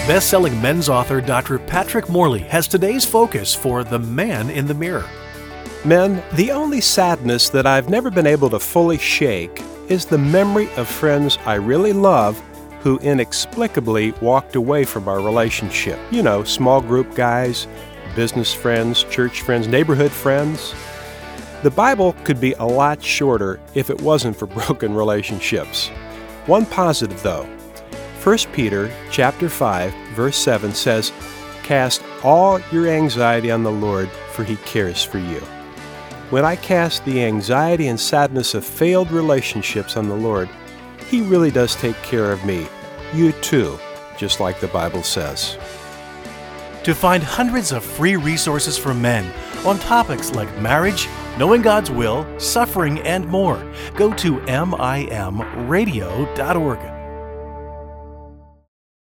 Best-selling men's author Dr. Patrick Morley has today's focus for The Man in the Mirror. Men, the only sadness that I've never been able to fully shake is the memory of friends I really love who inexplicably walked away from our relationship. You know, small group guys, business friends, church friends, neighborhood friends. The Bible could be a lot shorter if it wasn't for broken relationships. One positive, though. 1 Peter chapter 5, verse 7 says, "Cast all your anxiety on the Lord, for He cares for you." When I cast the anxiety and sadness of failed relationships on the Lord, He really does take care of me. You too, just like the Bible says. To find hundreds of free resources for men on topics like marriage, knowing God's will, suffering, and more, go to mimradio.org.